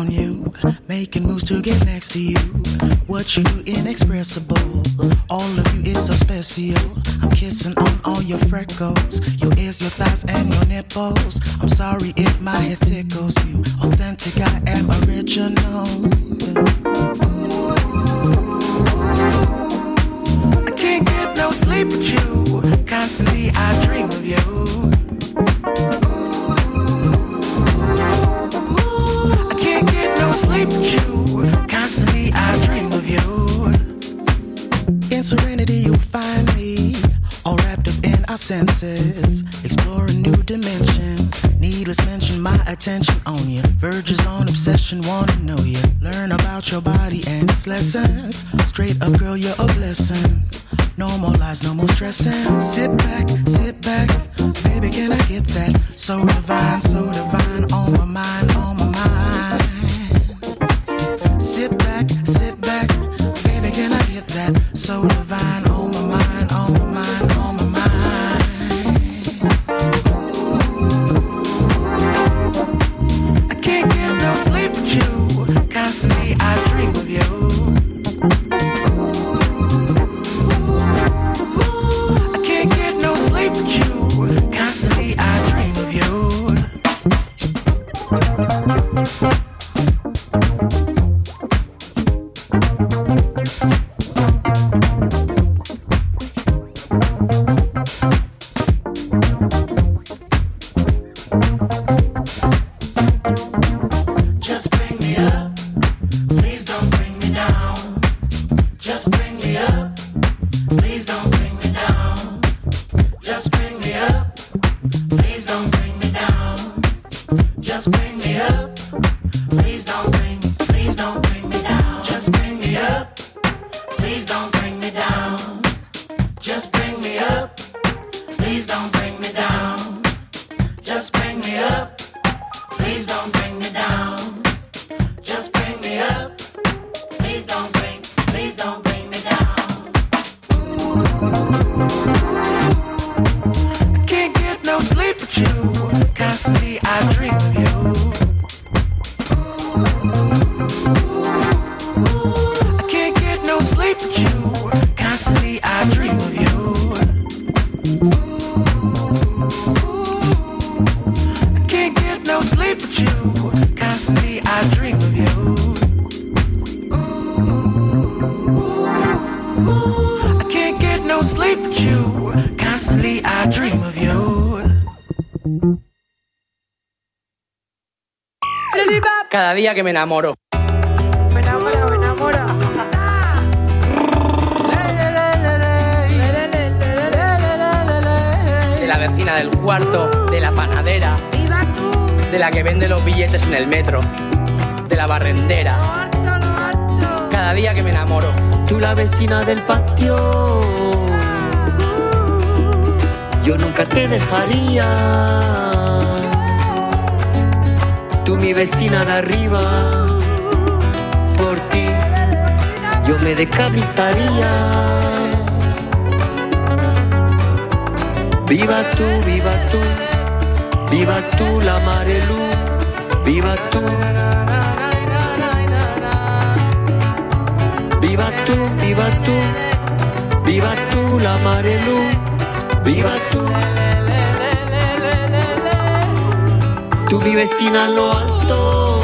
on you, making moves to get next to you. What you do inexpressible, all of you is so special. I'm kissing on all your freckles, your ears, your thighs, and your nipples. I'm sorry if my head tickles you. Authentic, I am original. I can't get no sleep with you. Constantly I dream of you. I can't get no sleep with you. Constantly I dream of you. In serenity you'll find me, all wrapped up in our senses, exploring new dimensions. Needless mention, my attention on you. Verges on obsession, wanna know you. Learn about your body and its lessons. Straight up, girl, you're a blessing. No more lies, no more stressing. Sit back, baby, can I get that? So divine, on my mind, on my mind. Sit back, baby, can I get that? So divine, on my mind, on my mind, on my mind. I can't get no sleep with you. Constantly I dream of you. Constantly I dream of you. Just bring me up, please don't bring me down. Just bring me up, please don't bring me down. Just bring me up, please don't bring me down. Just bring me up, please don't bring me down. Just bring me up, please don't bring me down. Just bring me up, please don't bring me down. Just bring me up, please don't bring me down. Just bring me up, please don't bring me down. Can't get no sleep with you. Constantly I dream of you. I can't get no sleep with you. Constantly I dream of you. I can't get no sleep with you. Constantly I dream of you. I can't get no sleep with you. Constantly I dream of you. Cada día que me enamoro. Me enamoro. De la vecina del cuarto, de la panadera, de la que vende los billetes en el metro, de la barrendera. Cada día que me enamoro. Tú la vecina del patio, yo nunca te dejaría. Tú mi vecina de arriba, por ti yo me decabrizaría. Viva tú, viva tú, viva tú la Marelú, viva tú. Viva tú, viva tú, viva tú la Marelú, viva tú. Tú mi vecina en lo alto,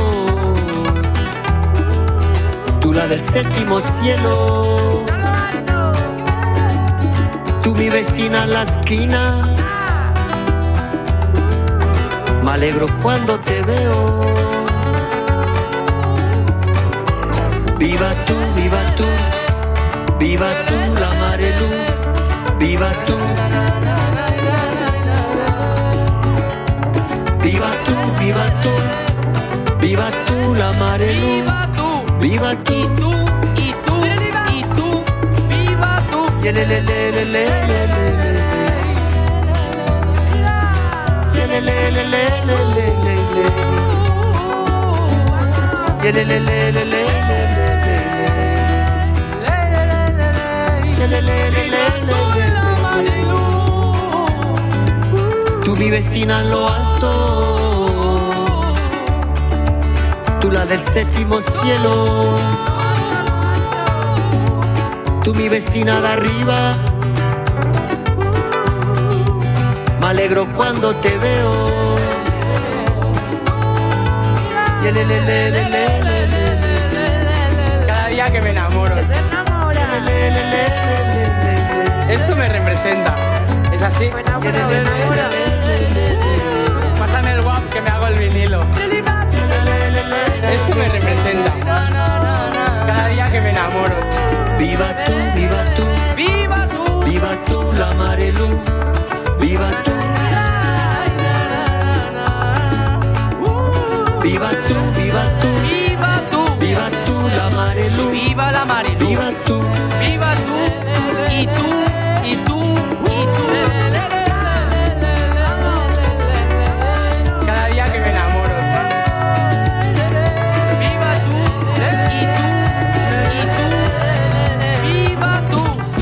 tú la del séptimo cielo. Tú mi vecina en la esquina, me alegro cuando te veo. Viva tú, viva tú, viva tú la Marelú, viva tú. Viva tú, viva tú, viva tú la Marelú, viva tú. Y tú, viva tú. Tú mi vecina en lo alto, tú tú la del séptimo cielo, tú mi vecina de arriba. Me alegro cuando te veo. Cada día que me enamoro. Que se enamora. Esto me representa. ¿Es así? Me enamora, me enamora. Pásame el guap que me hago el vinilo. Esto me representa. Cada día que me enamoro. Viva tú, viva tú, ¡Viva tú! viva tú la Marelú, viva tú. Viva tú, viva tú, ¡Viva tú! viva tú la Marelú, ¡Viva la Marilu! viva tú. ¡Viva tú! Y tú, y tú, y tú. Cada día que me enamoro. Viva tú, y tú, y tú. Viva tú.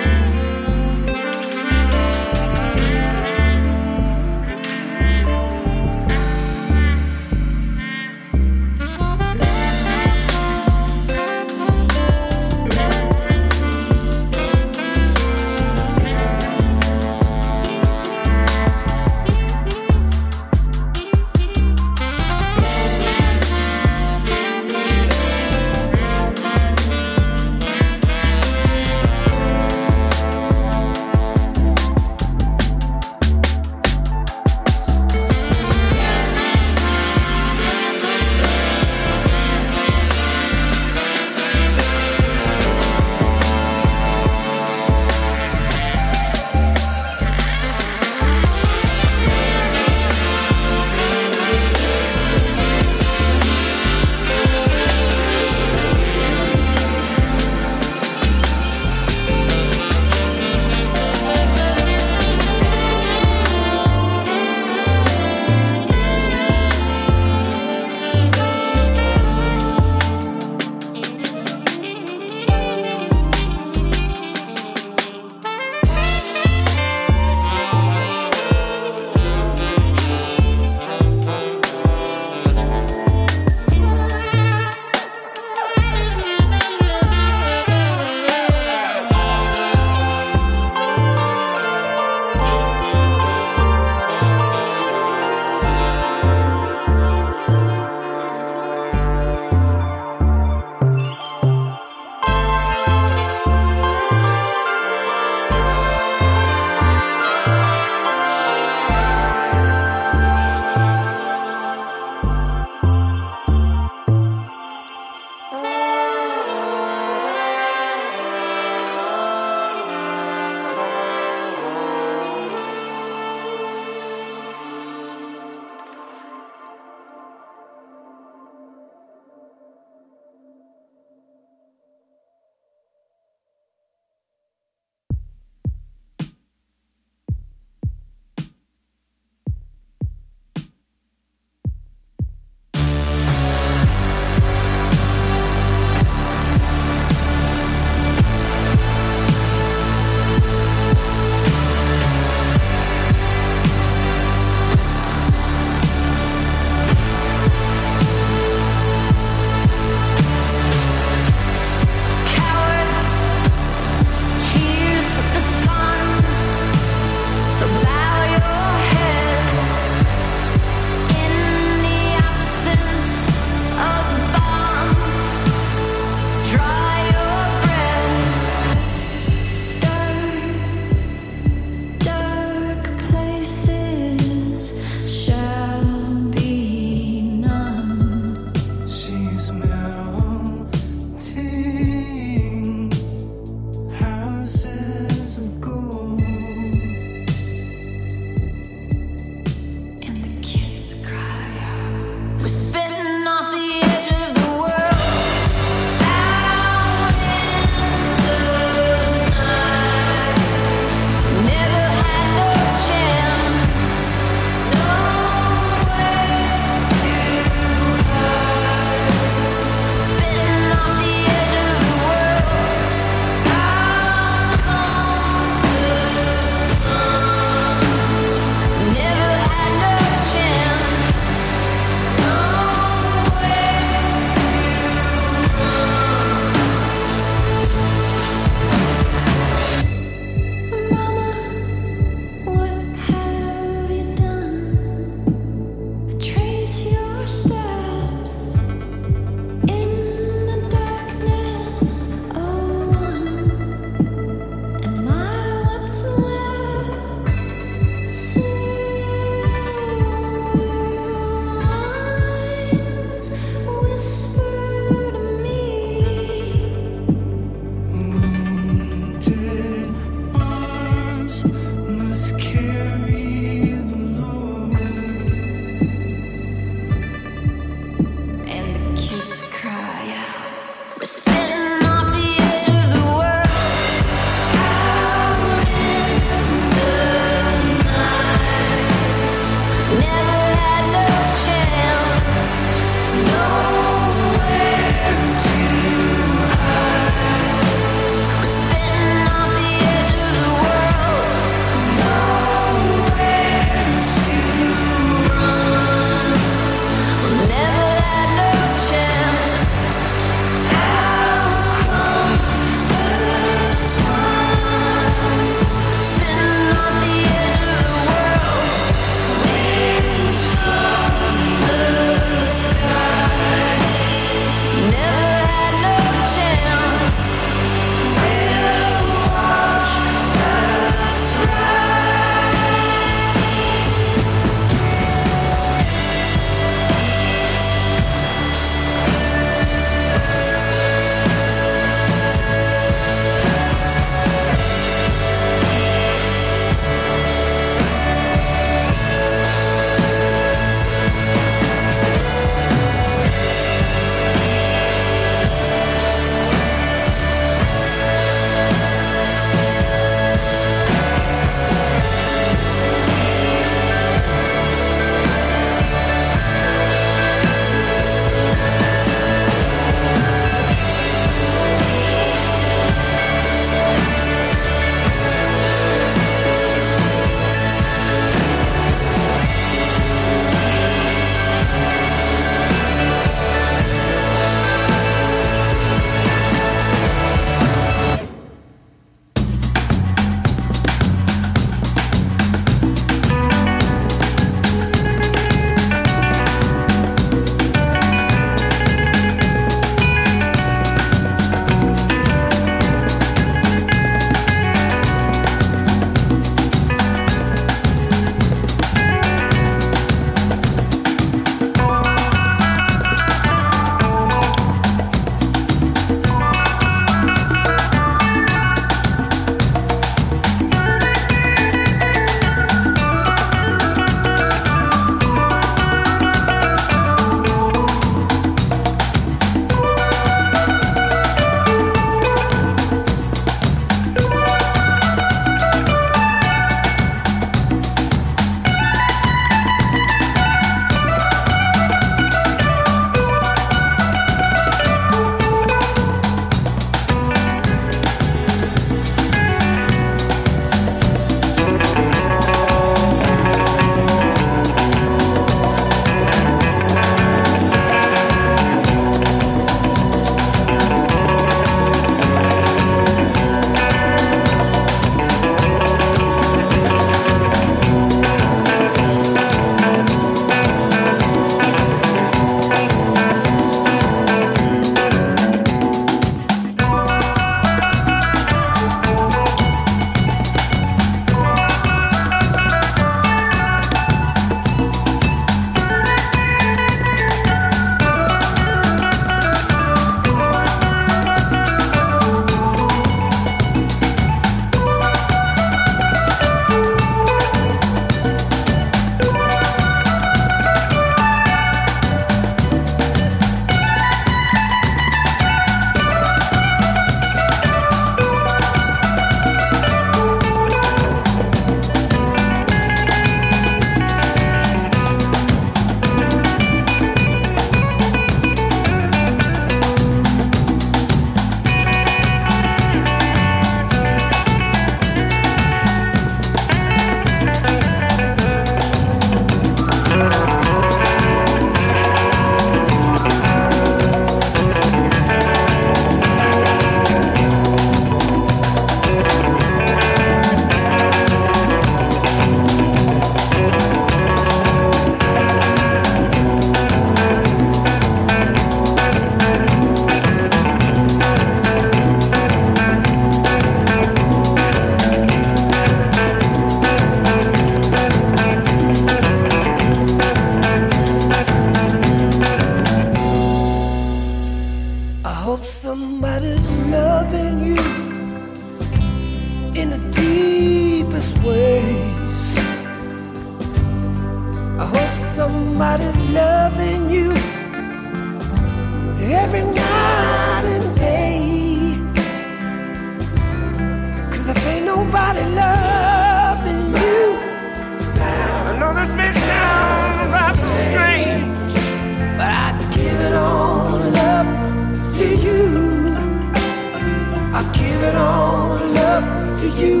you.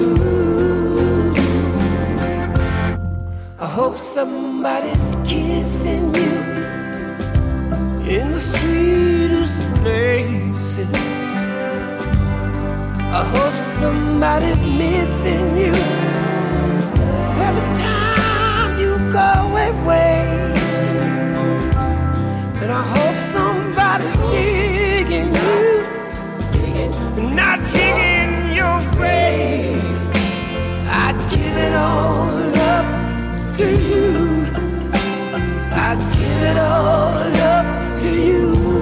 I hope somebody's kissing you in the sweetest places. I hope somebody's missing you every time you go away. And I hope somebody's digging you, not digging your grave. I give it all up to you. I give it all up to you.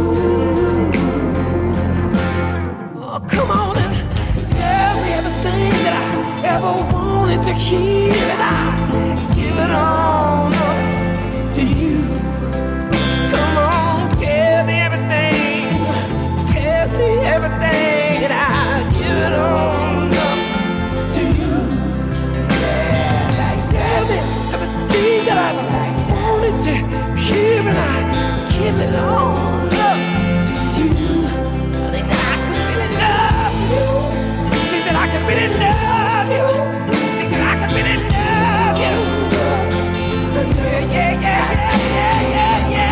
Oh, come on and tell me everything that I ever wanted to hear, and I give it all up to you. Come on, tell me everything, tell me everything, and I give it all up to you. Yeah, like tell me everything that I wanted to hear, and I give it all up to you. I think that I could really love you. I think that I could really love you. I think that I could really love you. Yeah, yeah, yeah, yeah, yeah, yeah.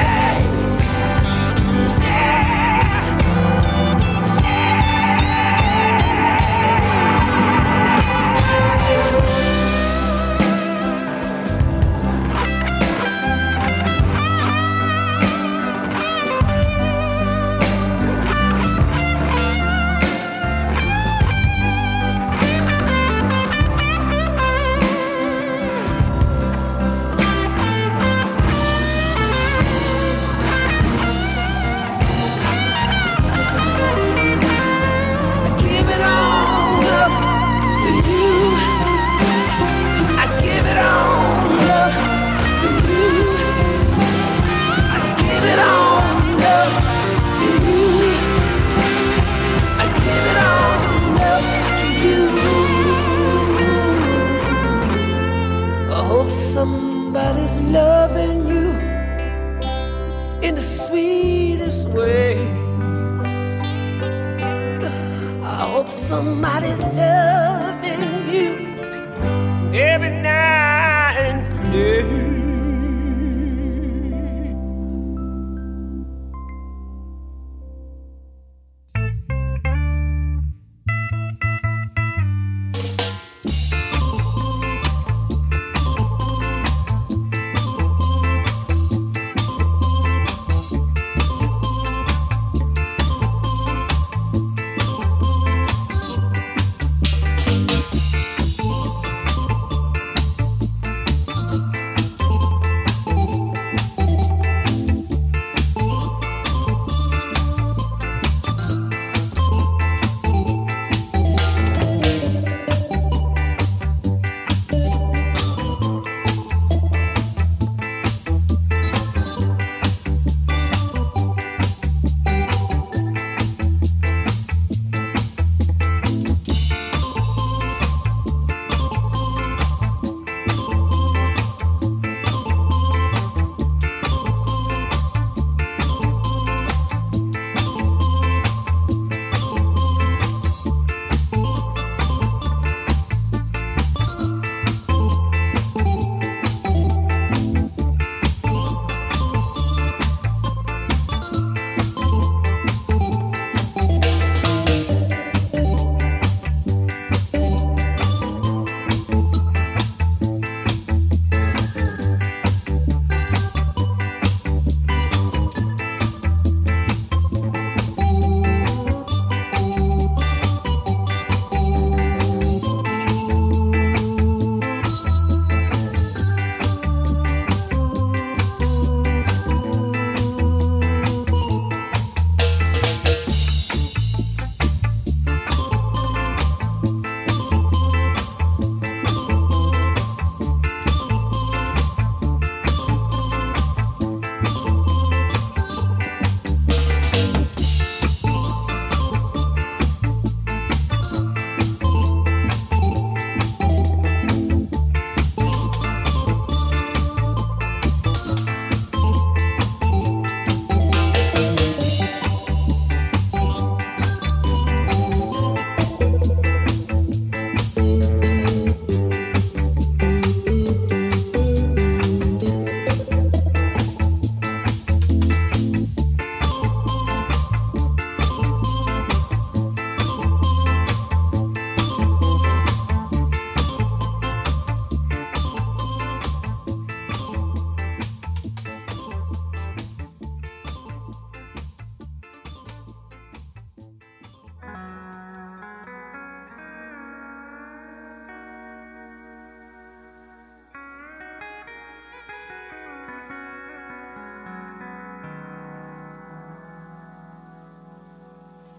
Somebody's loving you in the sweetest ways. I hope somebody's loving you every night and day.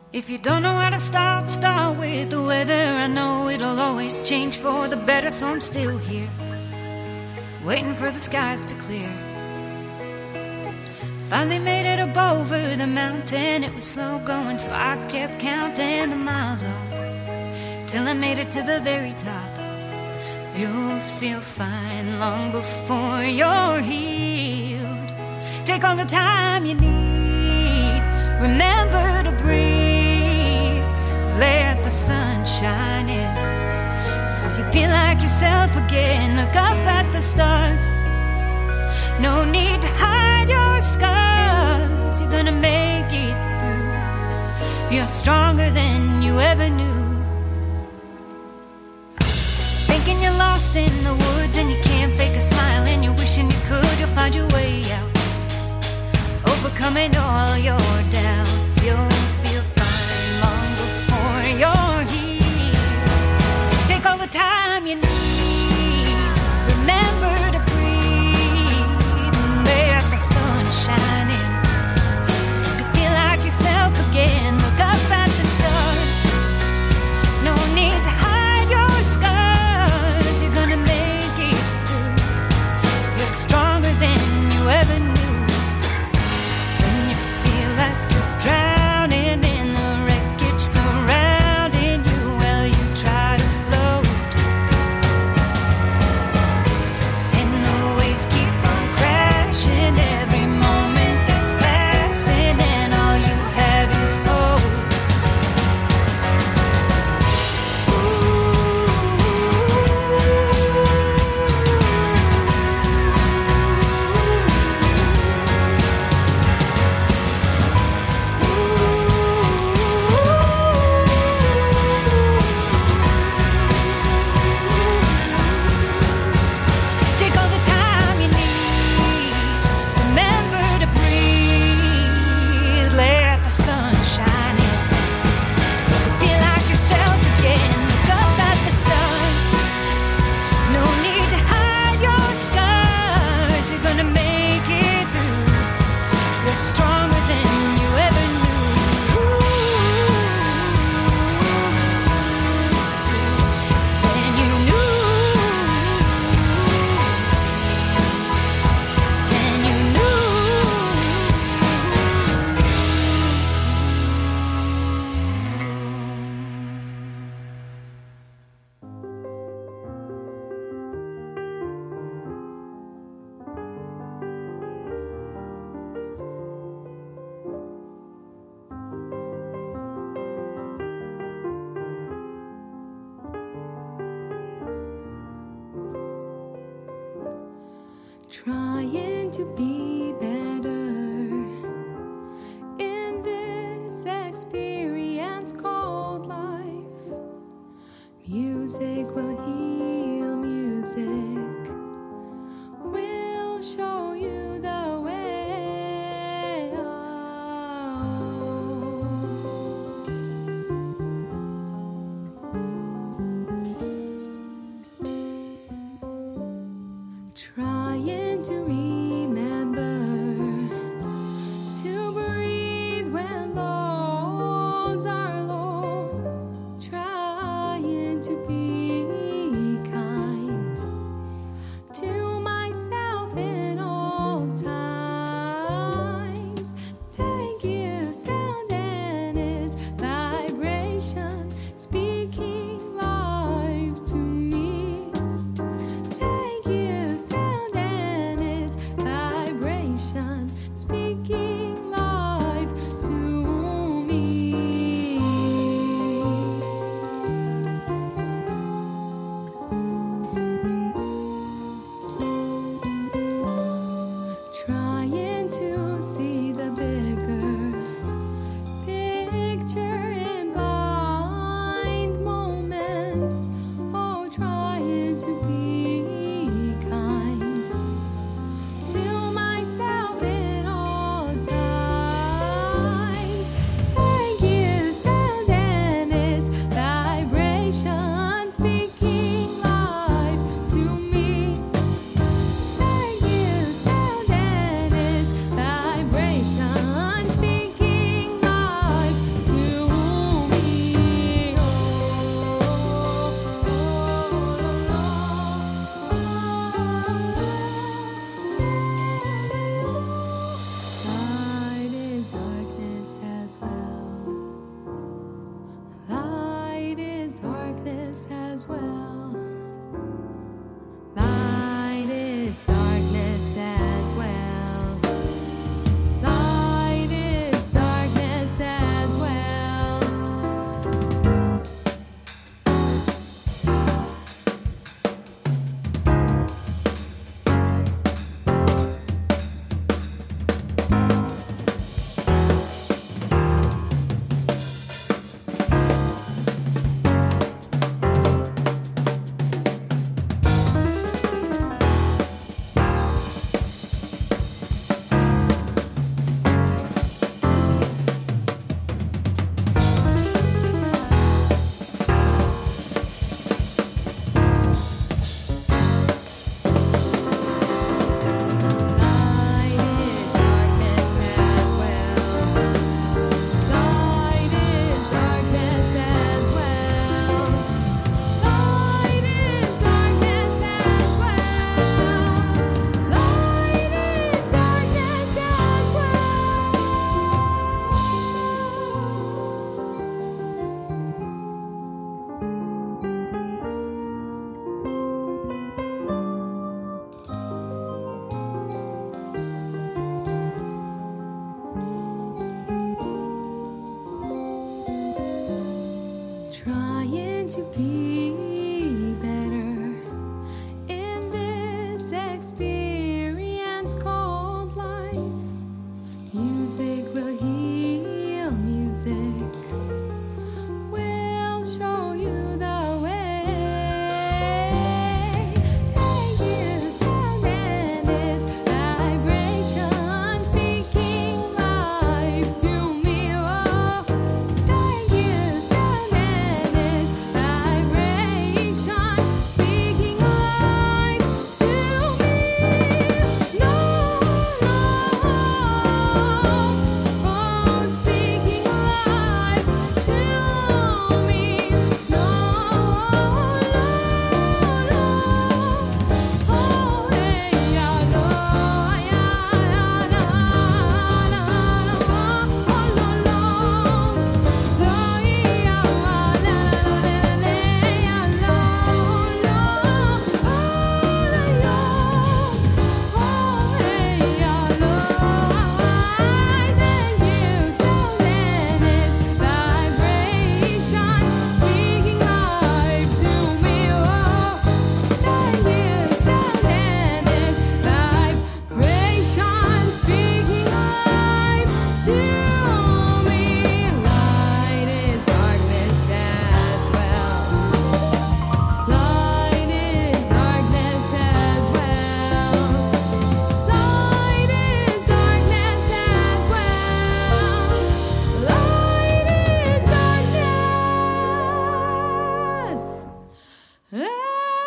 If you don't know how to start, start with the weather. I know it'll always change for the better, so I'm still here, waiting for the skies to clear. Finally made it up over the mountain. It was slow going, so I kept counting the miles off till I made it to the very top. You'll feel fine long before you're healed. Take all the time you need. Remember to breathe. Let the sun shine in till you feel like yourself again. Look up at the stars. No need to hide your scars. You're gonna make it through. You're stronger than you ever knew. Thinking you're lost in the woods and you can't fake a smile and you're wishing you could. You'll find your way out, overcoming all your doubts. You'll feel fine long before you're healed. Take all the time you need. Remember to breathe and let the sun shine in till you feel like yourself again. Look up at the stars. No need to hide your scars. You're gonna make it through. You're stronger than you ever knew. When you feel like you're drowning in the wreckage surrounding you, well, you try to float, and the waves keep on crashing every moment that's passing, and all you have is hope. Take all the time you need. Remember to breathe. Let the sun shine in till you feel like yourself again. Look up at the stars. No need to hide your scars. You're gonna make it through. You're stronger than you ever knew. Than you knew. Than you knew. Trying to be better in this experience called life. Music will heal, music will show you the way. Trying to remember to breathe when lows are low. Trying to be trying to be better in this experience called life. Music will heal, music will show you the way. Thank you, sound and its vibration speaking life to me. Oh, thank you, sound and its vibration speaking life to me. No, oh, speaking life to me. No, oh, hey, yeah, no, Light is darkness as well. Light is darkness as well. Light is darkness as well. Light is darkness as well.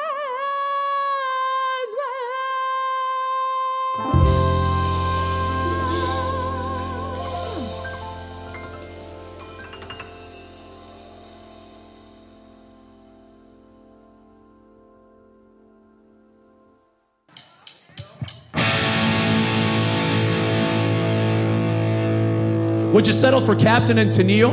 Would you settle for Captain and Tennille?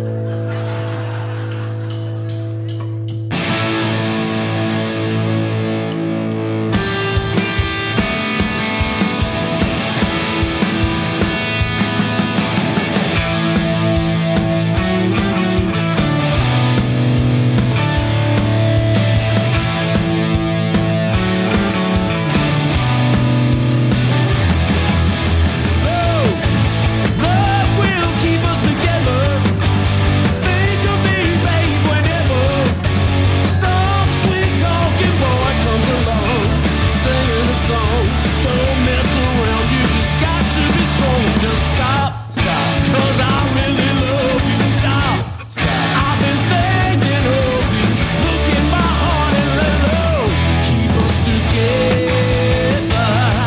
Love will keep us together. Think of me, babe, whenever some sweet talking boy comes along, singing a song. Don't mess around, you just got to be strong. Just stop, 'cause I really love you. Stop, I've been thinking of you. Look in my heart and let love keep us together.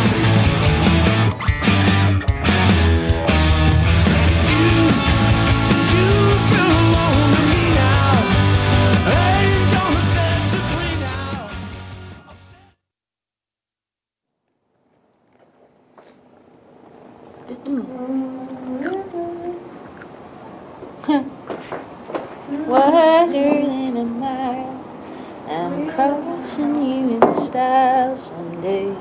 You belong to me now. Ain't gonna set you free now. Wider than a mile, I'm crossing you in style someday.